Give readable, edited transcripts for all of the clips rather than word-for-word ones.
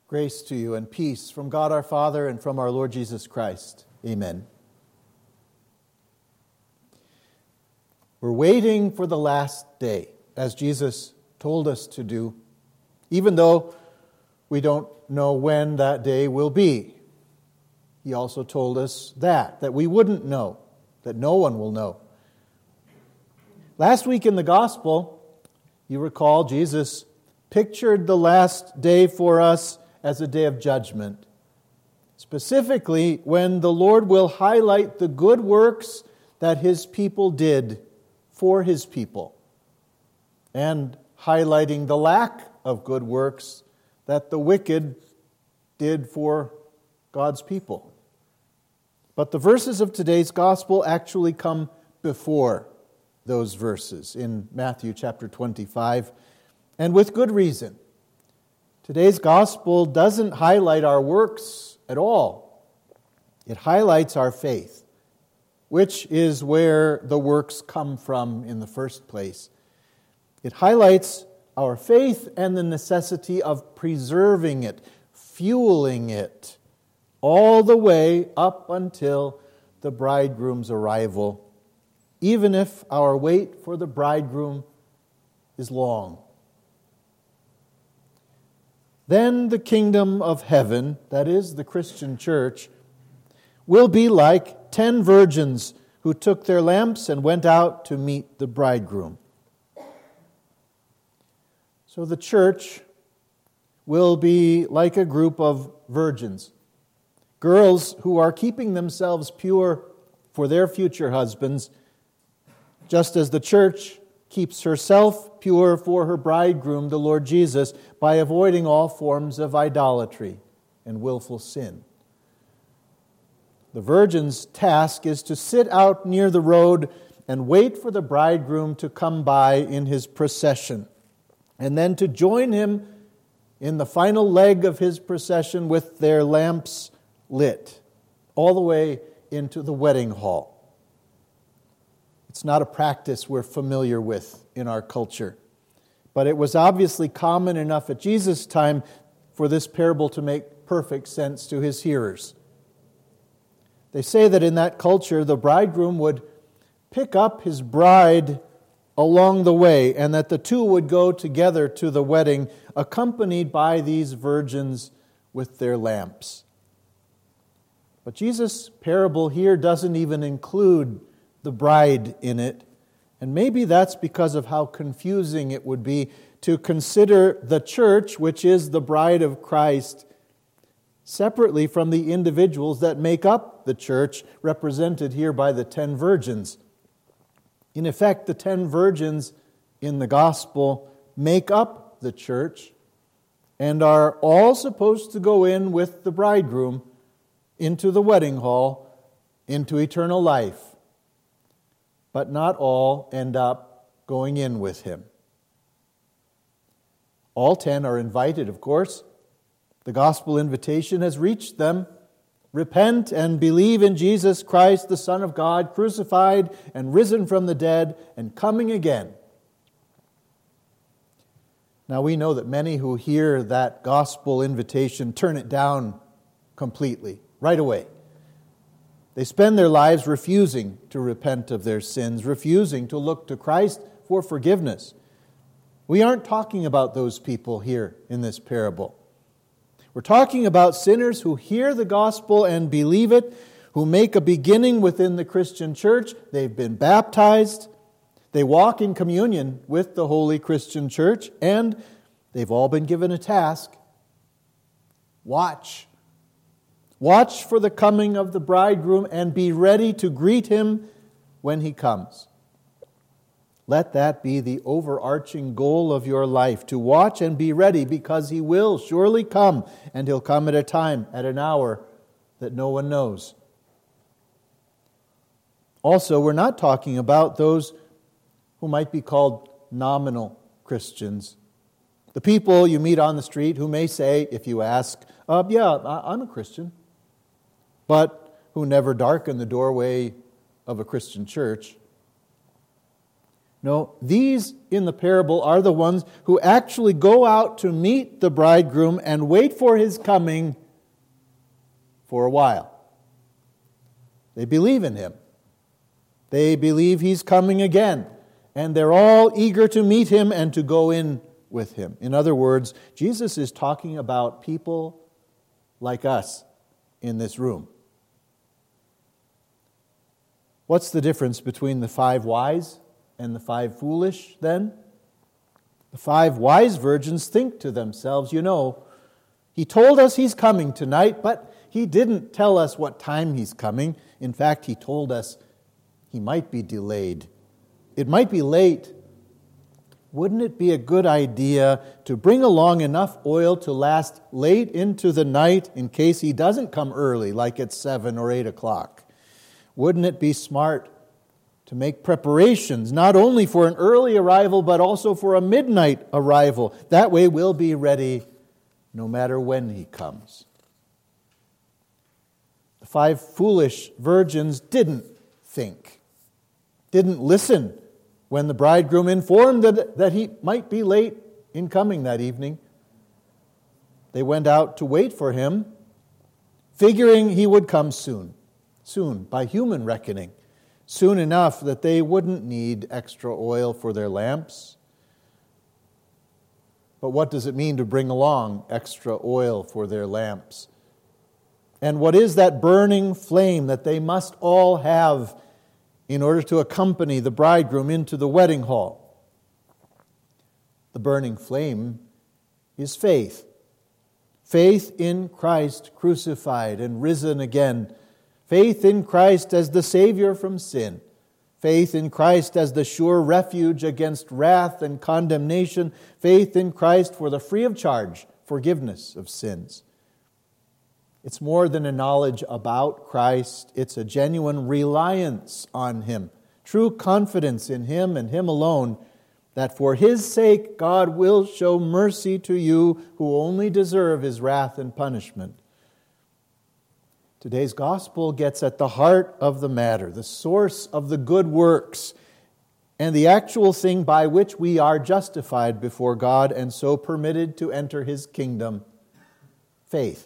Grace to you and peace from God our Father and from our Lord Jesus Christ. Amen. We're waiting for the last day, as Jesus told us to do, even though we don't know when that day will be. He also told us that we wouldn't know, that no one will know. Last week in the Gospel, you recall Jesus pictured the last day for us as a day of judgment. Specifically, when the Lord will highlight the good works that His people did for His people, and highlighting the lack of good works that the wicked did for God's people. But the verses of today's Gospel actually come before those verses in Matthew chapter 25, and with good reason. Today's Gospel doesn't highlight our works at all. It highlights our faith, which is where the works come from in the first place. It highlights our faith and the necessity of preserving it, fueling it, all the way up until the bridegroom's arrival, even if our wait for the bridegroom is long. Then the kingdom of heaven, that is the Christian church, will be like 10 virgins who took their lamps and went out to meet the bridegroom. So the church will be like a group of virgins, girls who are keeping themselves pure for their future husbands, just as the church keeps herself pure for her bridegroom, the Lord Jesus, by avoiding all forms of idolatry and willful sin. The virgin's task is to sit out near the road and wait for the bridegroom to come by in his procession, and then to join him in the final leg of his procession with their lamps lit, all the way into the wedding hall. It's not a practice we're familiar with in our culture, but it was obviously common enough at Jesus' time for this parable to make perfect sense to his hearers. They say that in that culture, the bridegroom would pick up his bride along the way, and that the two would go together to the wedding, accompanied by these virgins with their lamps. But Jesus' parable here doesn't even include the bride in it, and maybe that's because of how confusing it would be to consider the church, which is the bride of Christ, separately from the individuals that make up the church, represented here by the 10 virgins. In effect, the 10 virgins in the gospel make up the church and are all supposed to go in with the bridegroom into the wedding hall, into eternal life. But not all end up going in with him. All 10 are invited, of course. The gospel invitation has reached them. Repent and believe in Jesus Christ, the Son of God, crucified and risen from the dead and coming again. Now we know that many who hear that gospel invitation turn it down completely, right away. They spend their lives refusing to repent of their sins, refusing to look to Christ for forgiveness. We aren't talking about those people here in this parable. We're talking about sinners who hear the gospel and believe it, who make a beginning within the Christian church. They've been baptized, they walk in communion with the Holy Christian Church, and they've all been given a task. Watch. Watch for the coming of the bridegroom and be ready to greet him when he comes. Let that be the overarching goal of your life, to watch and be ready, because he will surely come, and he'll come at a time, at an hour that no one knows. Also, we're not talking about those who might be called nominal Christians. The people you meet on the street who may say, if you ask, I'm a Christian, but who never darken the doorway of a Christian church. No, these in the parable are the ones who actually go out to meet the bridegroom and wait for his coming for a while. They believe in him. They believe he's coming again. And they're all eager to meet him and to go in with him. In other words, Jesus is talking about people like us in this room. What's the difference between the 5 wise and the 5 foolish then? The 5 wise virgins think to themselves, he told us he's coming tonight, but he didn't tell us what time he's coming. In fact, he told us he might be delayed. It might be late. Wouldn't it be a good idea to bring along enough oil to last late into the night in case he doesn't come early, like at 7 or 8 o'clock? Wouldn't it be smart to make preparations, not only for an early arrival, but also for a midnight arrival? That way we'll be ready no matter when he comes. The 5 foolish virgins didn't think, didn't listen when the bridegroom informed that he might be late in coming that evening. They went out to wait for him, figuring he would come soon, by human reckoning, soon enough that they wouldn't need extra oil for their lamps. But what does it mean to bring along extra oil for their lamps? And what is that burning flame that they must all have in order to accompany the bridegroom into the wedding hall? The burning flame is faith. Faith in Christ crucified and risen again. Faith in Christ as the Savior from sin. Faith in Christ as the sure refuge against wrath and condemnation. Faith in Christ for the free of charge forgiveness of sins. It's more than a knowledge about Christ. It's a genuine reliance on him. True confidence in him and him alone, that for his sake God will show mercy to you who only deserve his wrath and punishment. Today's gospel gets at the heart of the matter, the source of the good works, and the actual thing by which we are justified before God and so permitted to enter his kingdom: faith.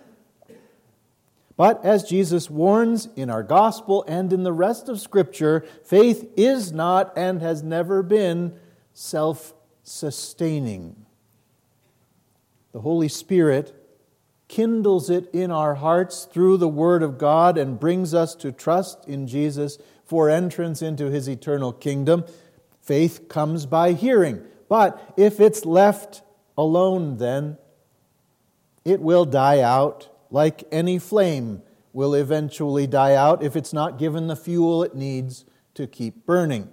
But as Jesus warns in our gospel and in the rest of Scripture, faith is not and has never been self-sustaining. The Holy Spirit kindles it in our hearts through the Word of God and brings us to trust in Jesus for entrance into his eternal kingdom. Faith comes by hearing. But if it's left alone, then it will die out, like any flame will eventually die out if it's not given the fuel it needs to keep burning.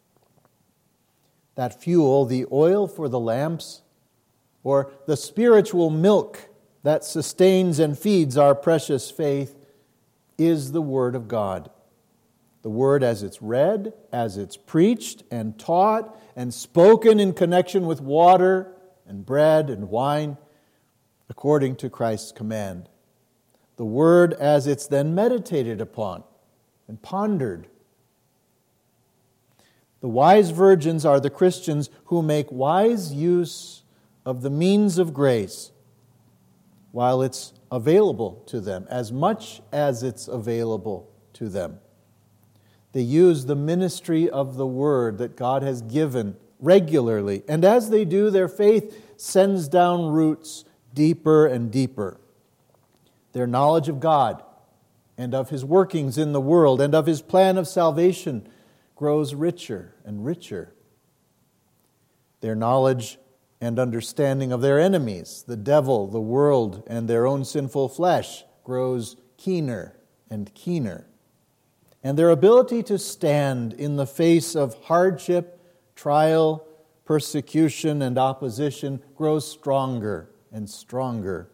That fuel, the oil for the lamps, or the spiritual milk that sustains and feeds our precious faith, is the Word of God. The Word as it's read, as it's preached and taught and spoken in connection with water and bread and wine, according to Christ's command. The Word as it's then meditated upon and pondered. The wise virgins are the Christians who make wise use of the means of grace while it's available to them, as much as it's available to them. They use the ministry of the Word that God has given regularly, and as they do, their faith sends down roots deeper and deeper. Their knowledge of God and of his workings in the world and of his plan of salvation grows richer and richer. Their knowledge and understanding of their enemies, the devil, the world, and their own sinful flesh, grows keener and keener. And their ability to stand in the face of hardship, trial, persecution, and opposition grows stronger and stronger.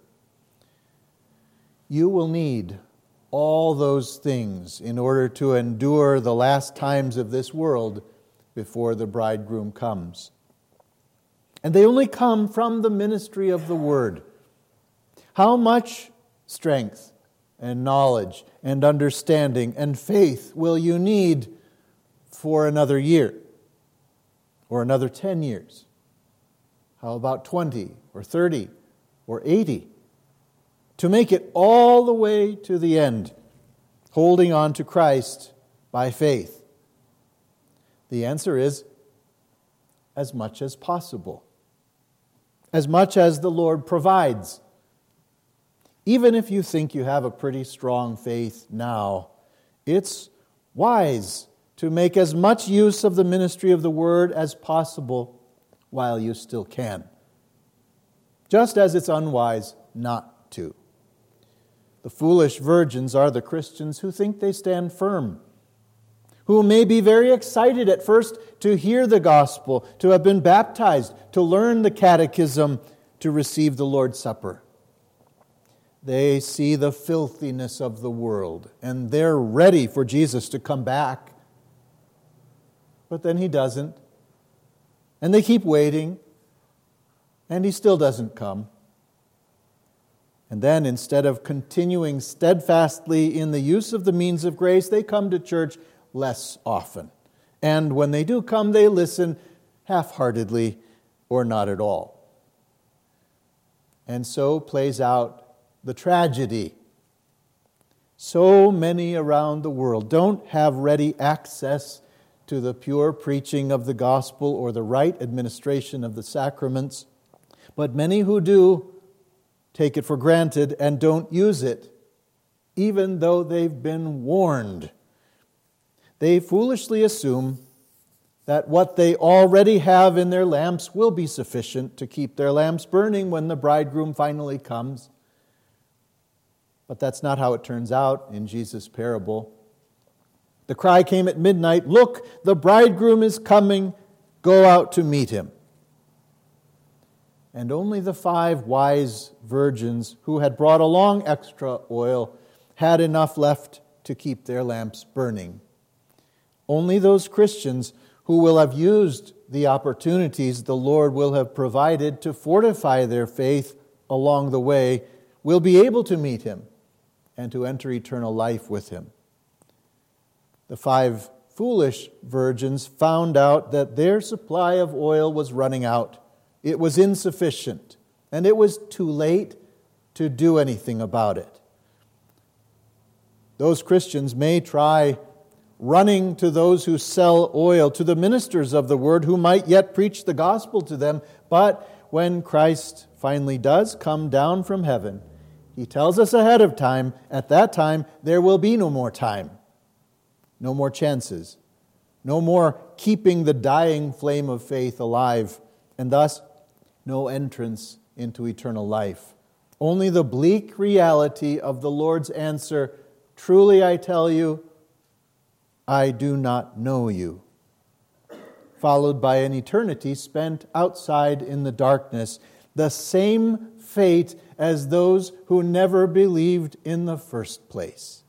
You will need all those things in order to endure the last times of this world before the bridegroom comes. And they only come from the ministry of the Word. How much strength and knowledge and understanding and faith will you need for another year? or another 10 years? How about 20 or 30 or 80? To make it all the way to the end, holding on to Christ by faith? The answer is as much as possible, as much as the Lord provides. Even if you think you have a pretty strong faith now, it's wise to make as much use of the ministry of the Word as possible while you still can, just as it's unwise not to. The foolish virgins are the Christians who think they stand firm, who may be very excited at first to hear the gospel, to have been baptized, to learn the catechism, to receive the Lord's Supper. They see the filthiness of the world, and they're ready for Jesus to come back. But then He doesn't. And they keep waiting, and He still doesn't come. And then, instead of continuing steadfastly in the use of the means of grace, they come to church less often. And when they do come, they listen half-heartedly or not at all. And so plays out the tragedy. So many around the world don't have ready access to the pure preaching of the gospel or the right administration of the sacraments, but many who do take it for granted and don't use it, even though they've been warned. They foolishly assume that what they already have in their lamps will be sufficient to keep their lamps burning when the bridegroom finally comes. But that's not how it turns out in Jesus' parable. The cry came at midnight, "Look, the bridegroom is coming, go out to meet him." And only the 5 wise virgins who had brought along extra oil had enough left to keep their lamps burning. Only those Christians who will have used the opportunities the Lord will have provided to fortify their faith along the way will be able to meet Him and to enter eternal life with Him. The 5 foolish virgins found out that their supply of oil was running out. It was insufficient, and it was too late to do anything about it. Those Christians may try running to those who sell oil, to the ministers of the word who might yet preach the gospel to them, but when Christ finally does come down from heaven, He tells us ahead of time, at that time there will be no more time, no more chances, no more keeping the dying flame of faith alive, and thus no entrance into eternal life. Only the bleak reality of the Lord's answer, "Truly I tell you, I do not know you," followed by an eternity spent outside in the darkness, the same fate as those who never believed in the first place.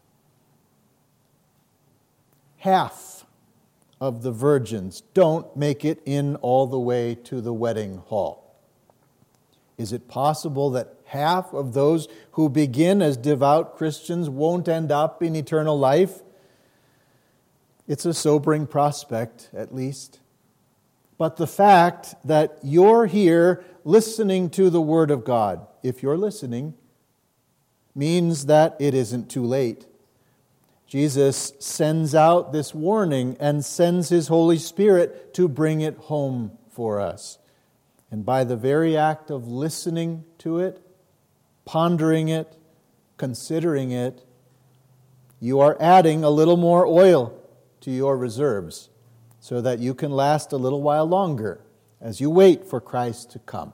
Half of the virgins don't make it in all the way to the wedding hall. Is it possible that half of those who begin as devout Christians won't end up in eternal life? It's a sobering prospect, at least. But the fact that you're here listening to the Word of God, if you're listening, means that it isn't too late. Jesus sends out this warning and sends His Holy Spirit to bring it home for us. And by the very act of listening to it, pondering it, considering it, you are adding a little more oil to your reserves so that you can last a little while longer as you wait for Christ to come.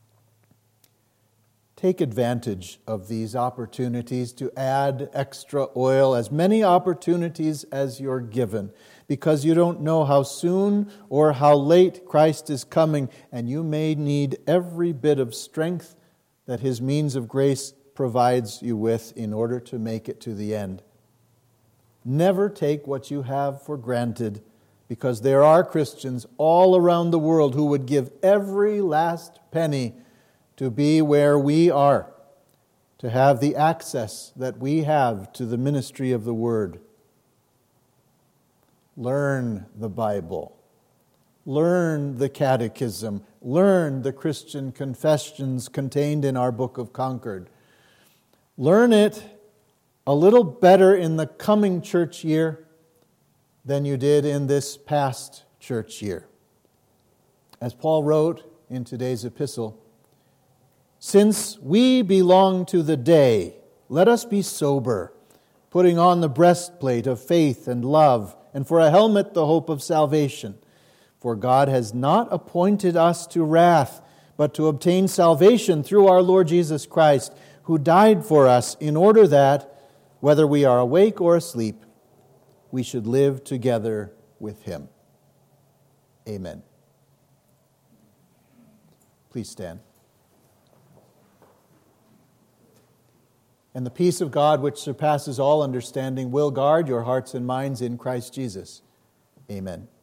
Take advantage of these opportunities to add extra oil, as many opportunities as you're given, because you don't know how soon or how late Christ is coming, and you may need every bit of strength that His means of grace provides you with in order to make it to the end. Never take what you have for granted, because there are Christians all around the world who would give every last penny to be where we are, to have the access that we have to the ministry of the Word. Learn the Bible. learn the Catechism, learn the Christian confessions contained in our Book of Concord. Learn it a little better in the coming church year than you did in this past church year. As Paul wrote in today's epistle, "Since we belong to the day, let us be sober, putting on the breastplate of faith and love, and for a helmet the hope of salvation. For God has not appointed us to wrath, but to obtain salvation through our Lord Jesus Christ, who died for us, in order that, whether we are awake or asleep, we should live together with Him." Amen. Please stand. And the peace of God, which surpasses all understanding, will guard your hearts and minds in Christ Jesus. Amen.